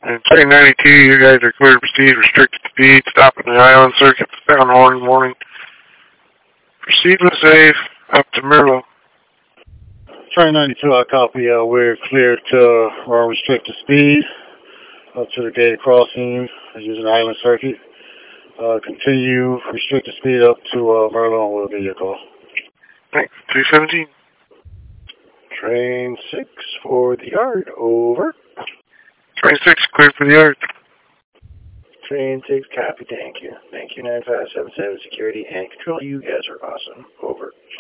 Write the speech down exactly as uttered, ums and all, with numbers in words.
And train ninety-two, you guys are clear to proceed, restricted speed, stop at the island circuit, sound horn warning. Proceed with safe, up to Merlo. Train ninety-two, I copy. Uh, we're clear to uh, restricted speed up to the gated crossing using island circuit. Uh, continue restricted speed up to uh, Merlo, and we'll give you a call. Thanks. two seventeen. Train six for the yard, over. Train six, clear for the yard. Train six, copy, thank you. Thank you, nine five seven seven, security and control. You guys are awesome, over.